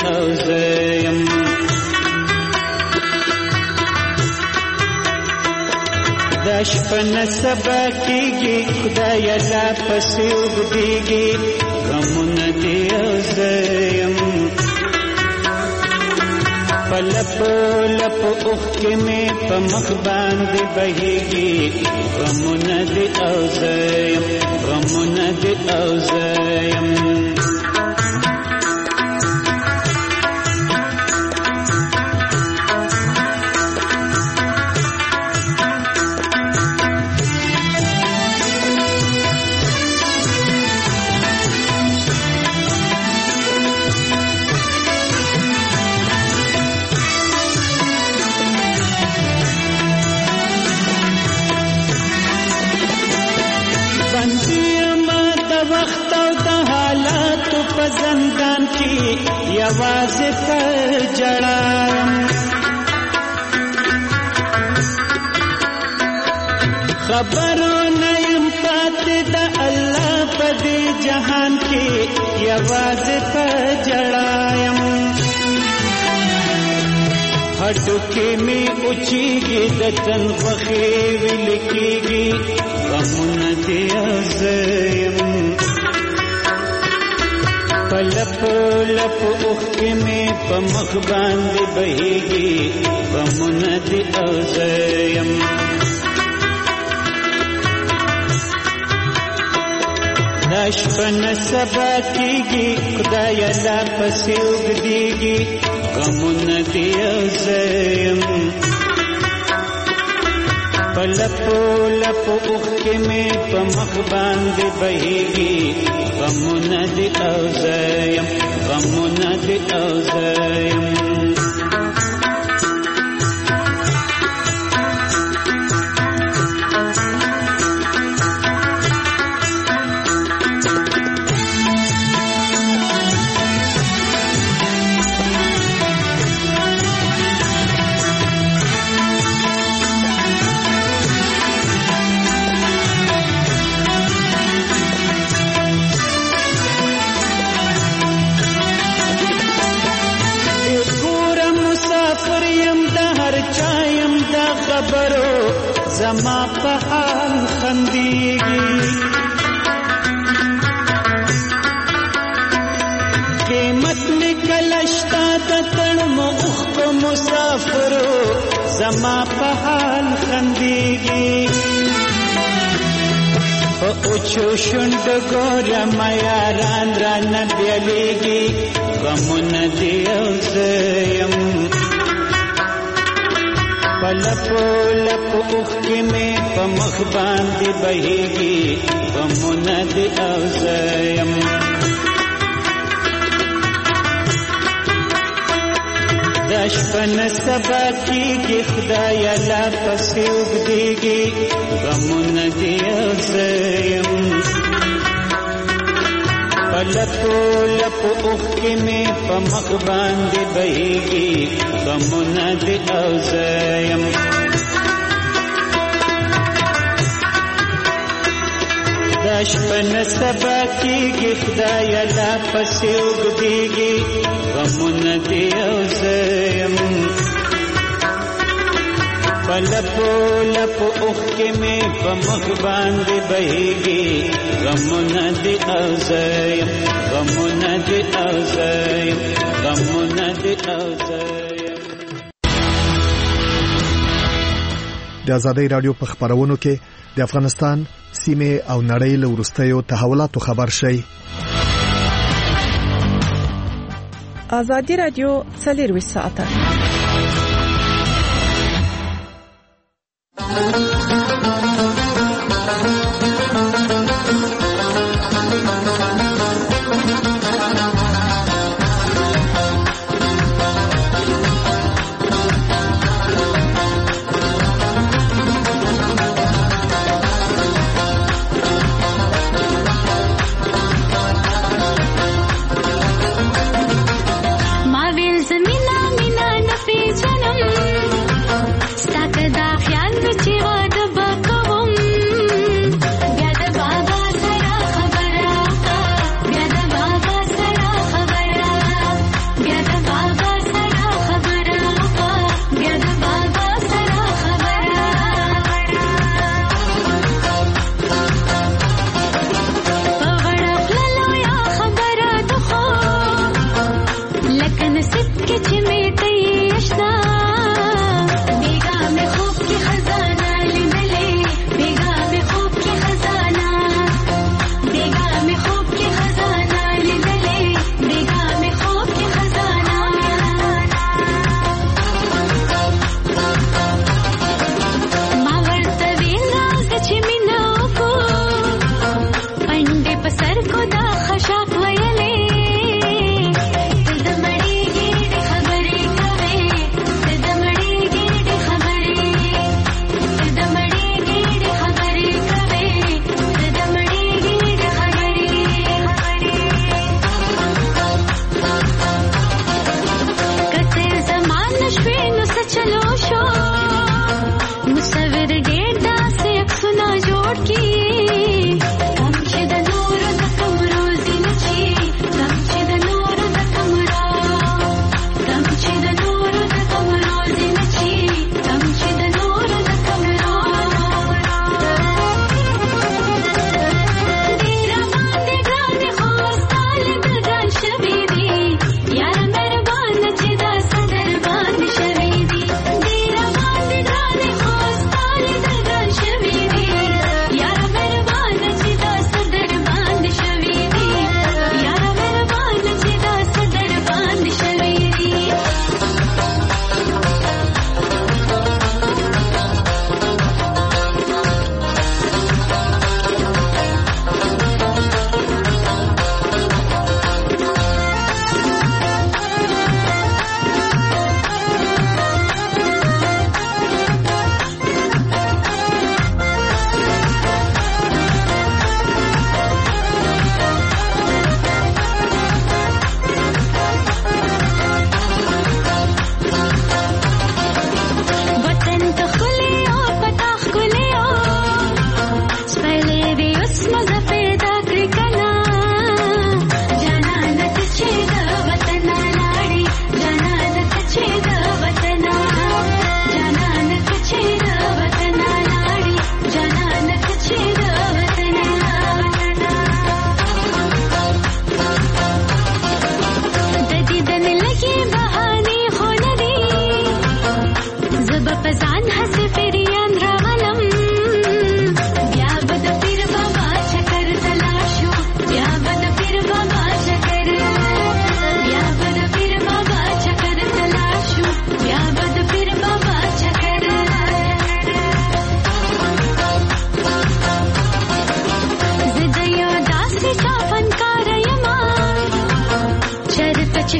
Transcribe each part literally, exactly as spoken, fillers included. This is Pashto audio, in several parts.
او زیم دا شپه نه سبا کیږي خدای لا پسې اوږدېږي غمونه دې او زیم په لپو لپو اوښکې مې په مخ باندې بهېږي غمونه دې او زیم غمونه دې او زیم زندان کی یوازې پر جړایم خبرو نه یم پاتې د الله په دې جهان کې یوازې پر جړایم هډوکې مې اوچېږي د تن خوښې ویل کېږي غمونه دې ازیم په لپو لپو اوښکې مې په مخ باندې بهېږي غمونه دې او زیم دا شپه نه سبا کېږي خدایه لا پسې اوږدېږي غمونه دې او زیم په لپو لپو اوښکې مې په مخ باندې بهېږي غمونه دې او زیم غمونه دې او زیم خبرو زما په حال خندېږي قیمت مې کله شته د تړمو اوښکو مسافرو زما په حال خندېږي په اوچو شونډو ګورم یاران رانه بیلیږي غمونه دې او زیم په لپو لپو اوښکې مې په مخ باندې بهېږي غمونه دې او زیم دا شپه نه سبا کېږي خدایه لا پسې اوږدېږي غمونه دې او زیم په لپو لپو اوښکې مې په مخ باندې بهېږي غمونه دې او زیم دا شپه نه سبا کېږي خدایه لا پسې اوږدېږي غمونه دې او زیم په لپو لپو اوښکې مې په مخ باندې بهېږي غمونه دې او زیم غمونه دې او زیم غمونه دې او زیم. د آزادۍ رادیو په خبرونو کې د افغانستان سیمه او نړۍ له وروستیو تحولاتو خبر شي. آزادۍ رادیو څلرویشت ساعته Staka da khyan vich wa daba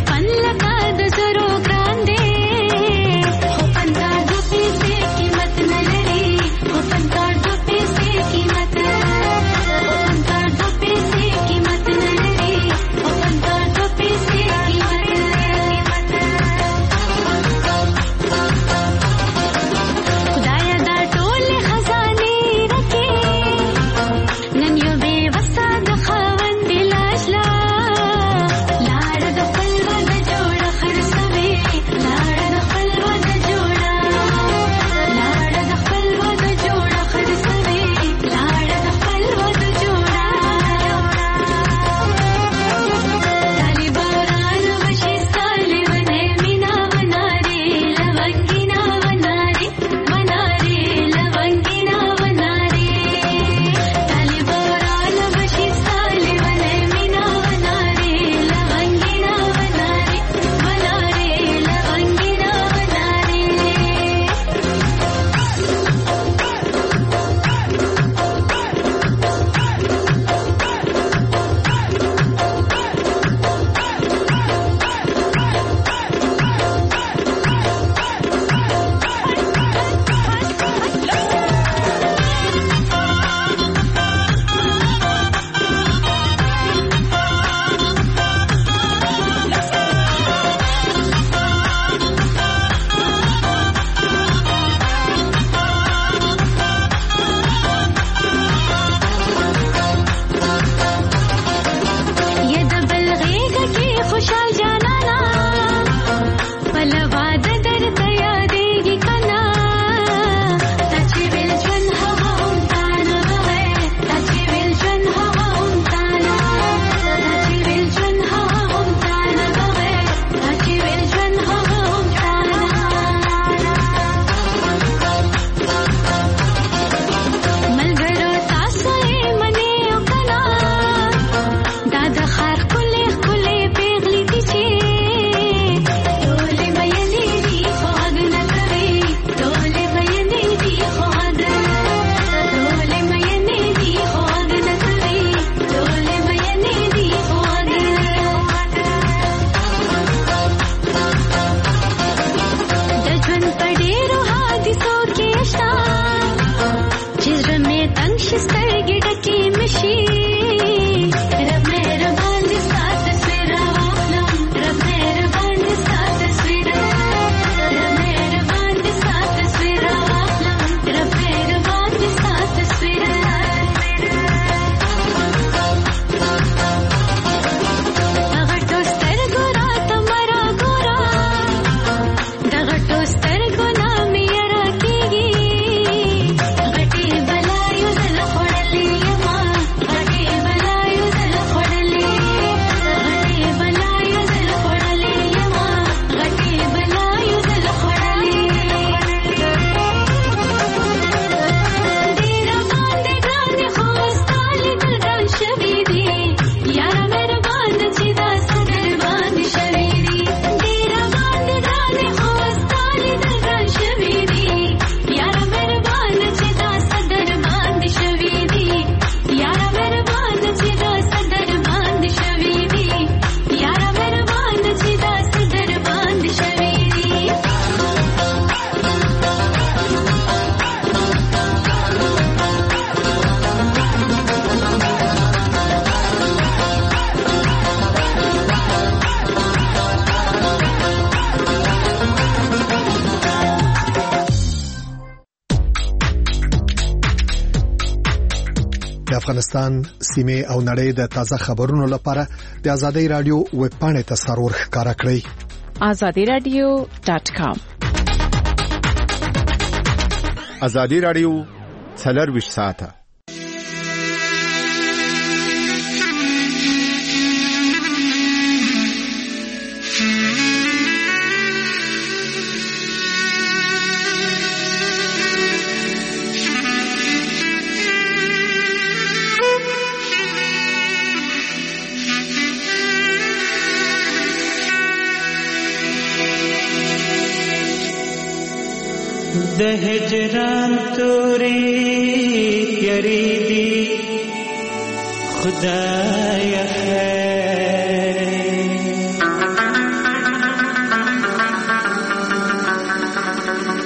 د افغانستان سیمه او نړۍ د تازه خبرونو لپاره د آزادۍ رادیو ویب پاڼې ته سرور ښکارا کړئ azadi radio dot com آزادۍ رادیو څلور ویشت ساعته د هجران توري یری دی خدای خیر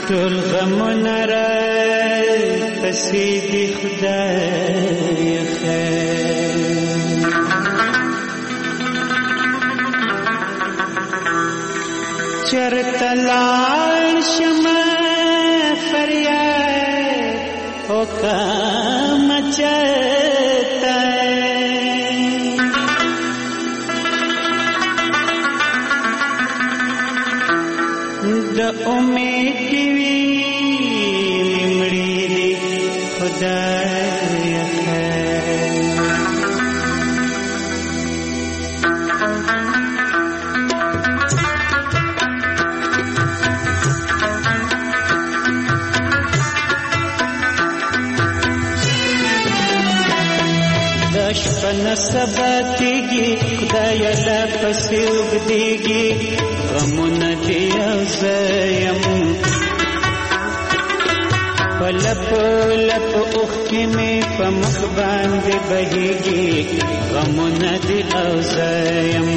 ټول غمونه را پسې دی خدای خیر چرته لاړ شمه فریاد وکړمه چرته د امید دیوی مړی دی خدای خیر د شپه نه سبا کېږي خدای لا پسې اوږدېږي غمونه دې او زه یم په لپو لپو اوښکې مې په مخ باندې بهېږي غمونه دې او زه یم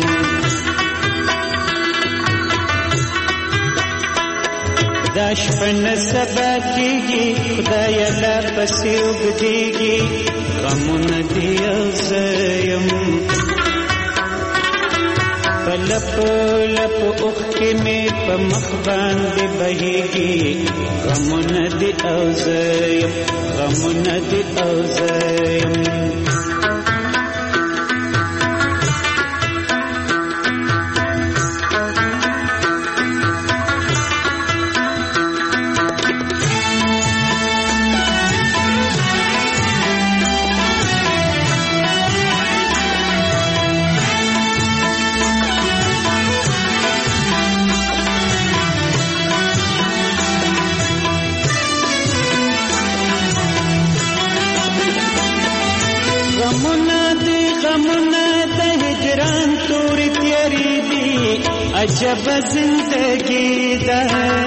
دا شپه نه سبا کېږي خدایه لا پسې اوږدېږي غمونه دې او زه یم په لپو لپو اوښکې مې په مخ باندې بهېږي غمونه دې او زه یم غمونه دې او زه یم غمونه دې غمونه د هجران تورې تیارې دي عجبه زندګي ده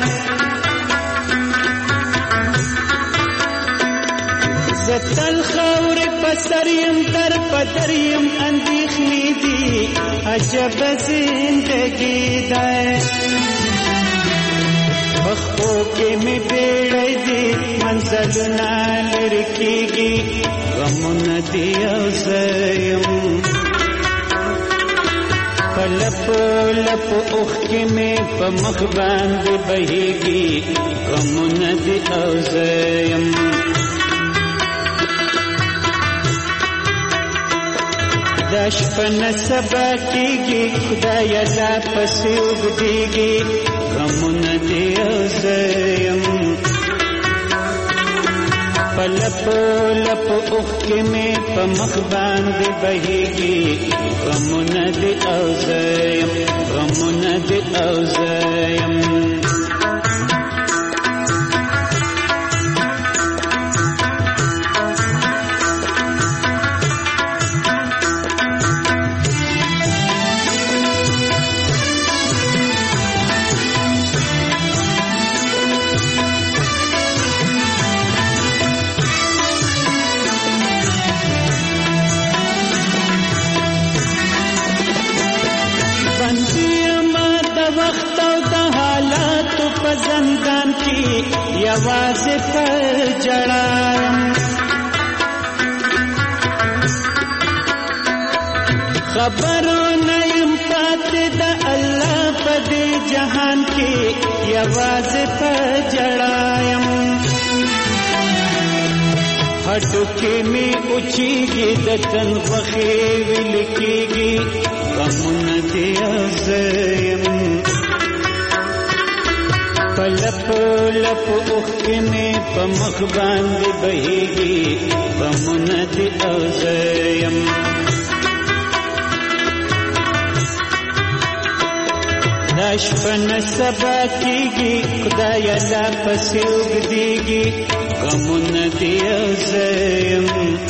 زه تل خاورې په سر یم در په در یم اندېښنې دي عجبه زندګي ده پخپو کې مې بیړۍ دي منزلونه لرې کېږي غمونه دې او زه یم په لپو لپو اوښکې مې په مخ باندې بهېږي غمونه دې او زه یم دا شپه نه سبا کېږي خدایه لا پسې اوږدېږي غمونه دې او زه یم په لپو لپو اوښکې مې په مخ باندې بهېږي غمونه دې او زه یم غمونه دې او زه یم وخت او د حالاتو په زندان کې یوازې پر جړایم خبرو نه یم پاتې د الله په دې جهان کې یوازې پر جړایم هډوکې مې اوچېږي د تن غوښې ویل کېږي غمونه دې او زه یم په لپو لپو اوښکې مې په مخ باندې بهېږي غمونه دې او زه یم دا شپه نه سبا کېږي خدایه لا پسې اوږدېږي غمونه دې او زه یم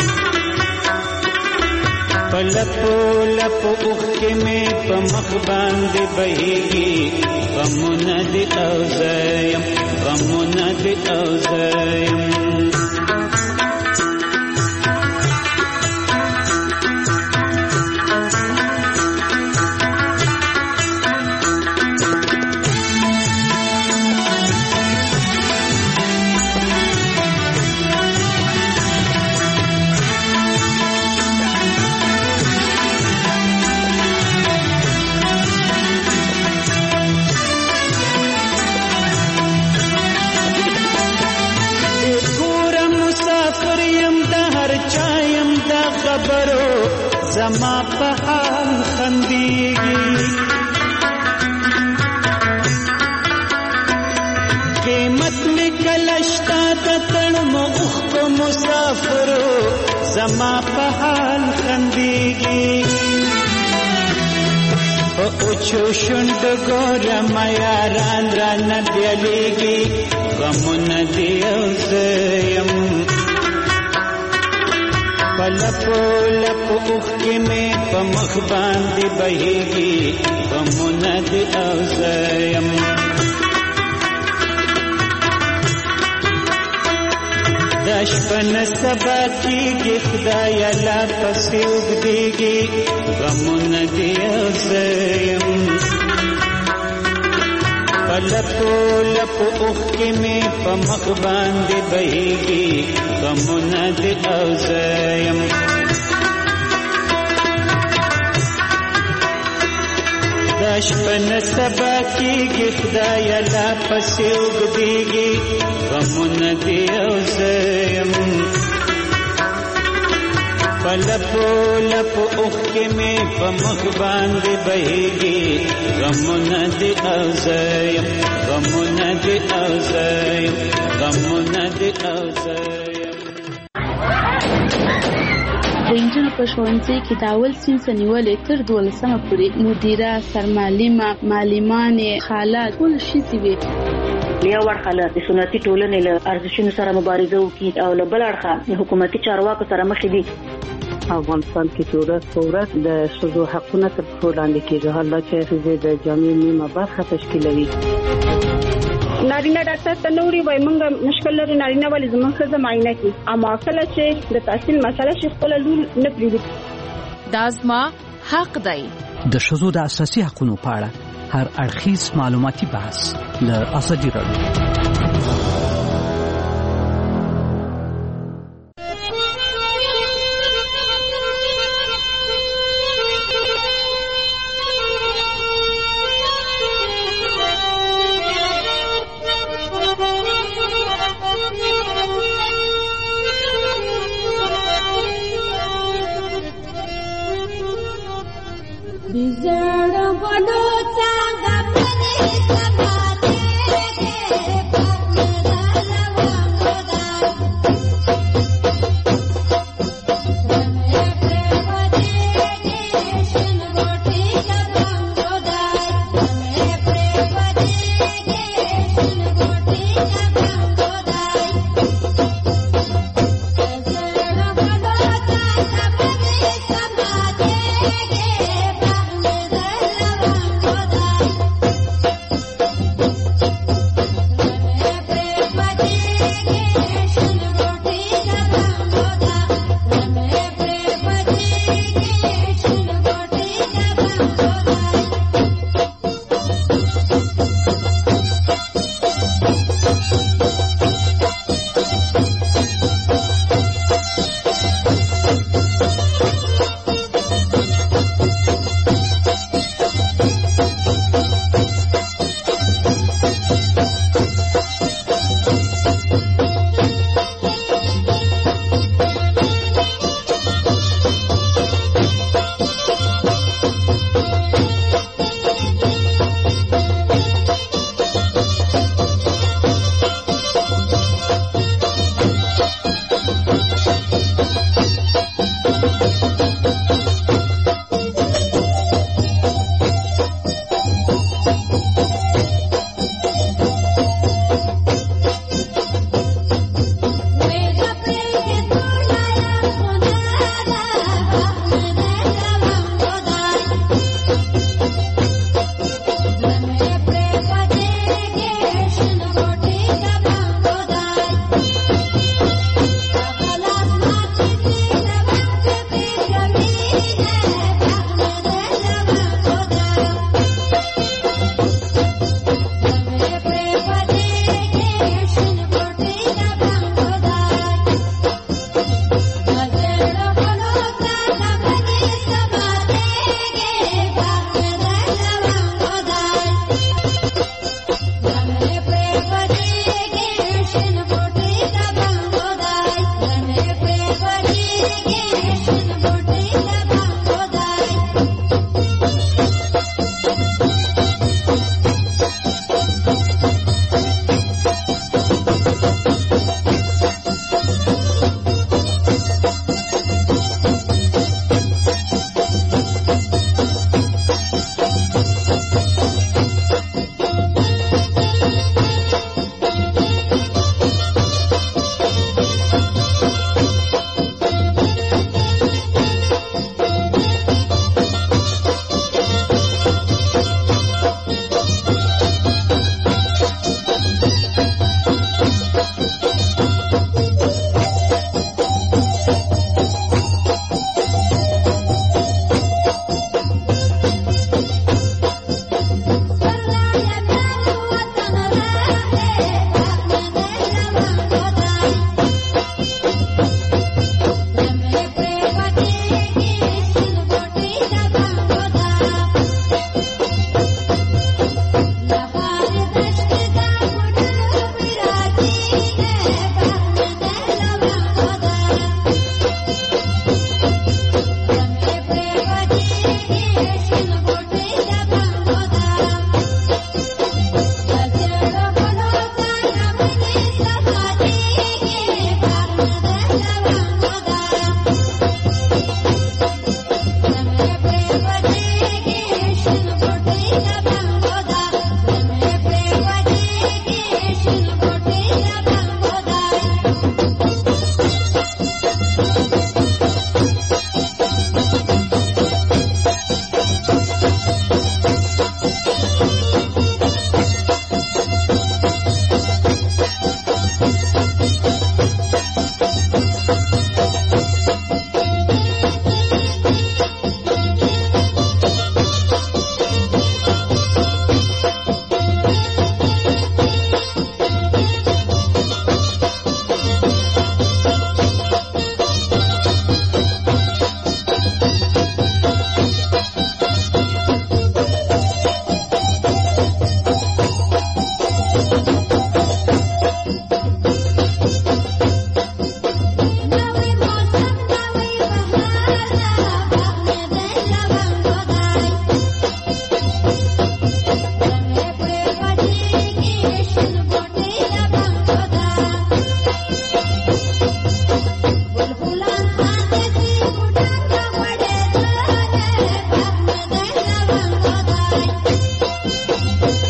په لپو لپو اوښکې مې په مخ باندې بهېږي غمونه دې او زه یم غمونه دې او زه یم زما په حال خندېږي قیمت می کلشتا د تړمو اوښکو مسافرو زما په حال خندېږي په اوچو شونډو ګورم یاران رانه بیلیږي غمونه دې یو زه یم په لپو لپو اوښکې مې په مخ باندې بهیږي غمونه دې یو زه یم دا شپه نه سبا کېږي خدایه لا پسې اوږدېږي غمونه دې یو زه یم په لپو لپو اوښکې مې په مخ باندې بهیږي غمونه دې یو زه یم دا شپه نه سبا کېږي خدایه لا پسې اوږدېږي غمونه دې یو زه یم په لپو لپو اوښکې مې په مخ باندې بهیږي غمونه دې یو زه یم غمونه دې یو زه یم غمونه دې یو زه یم د انجونو په ښوونځي کې د اول صنف نیولې تر دولسمه پورې مدیره سرمعلمه معلمانې خاله ټول ښځې وې یو اړخه له سنتي ټولنې له ارزښتونو سره مبارزه وکړي او له بل اړخه حکومتي چارواکو سره مخ دي افغانستان کې چې ورځ په ورځ د ښځو حقونه تر پښو لاندې کېږي حالا چې ښځې د جامعې نیمه برخه تشکیلوي نارینه ډاکټر ته نوري وای مونږ مشکل لري نارینه ولې زموږ ښځه معاینه کوي اما کله چې د تحصیل مسله شي خپل لور نه پریږدي دا زما حق دی د ښځو د اساسي حقوقو په اړه هر اړخیز معلوماتي بحث له ازادي راډیو Bizarre, what do you think?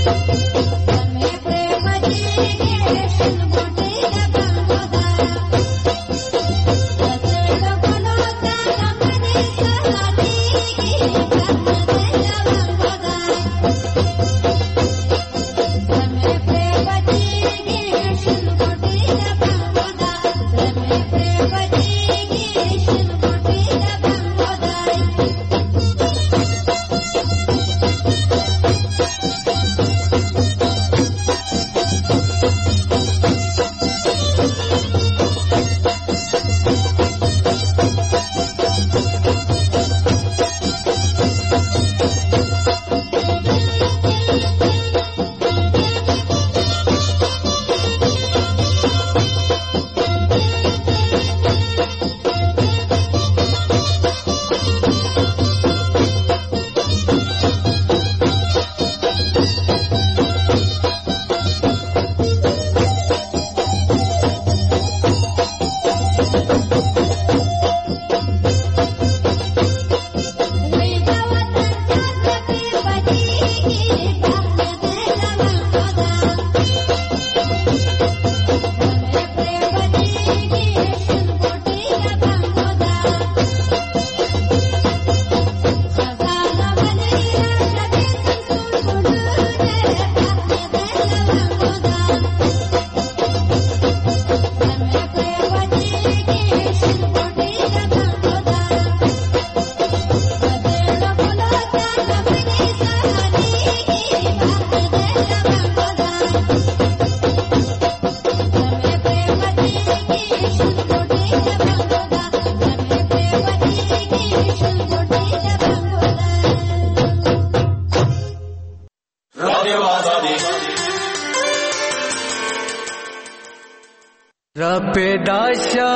پیداشا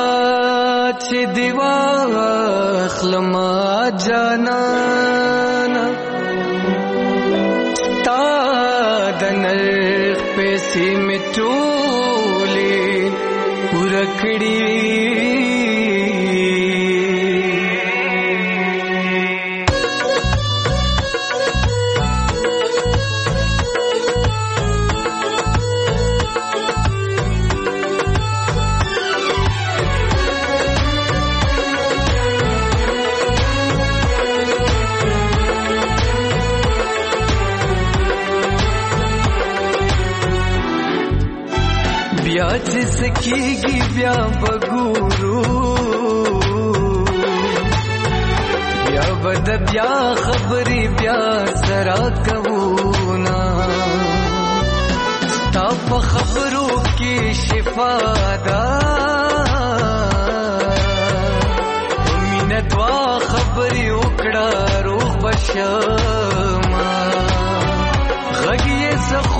چې دیوا خلما جانانا تا د نرخ پیسې مټولې ورکړې بیا چې سکیږي بیا بګورو بیا بد بیا خبرې بیا سره کوونا ستا په خبرو کې شفا ده مینه دوا خبرې وکړه روغ بشما غږ یې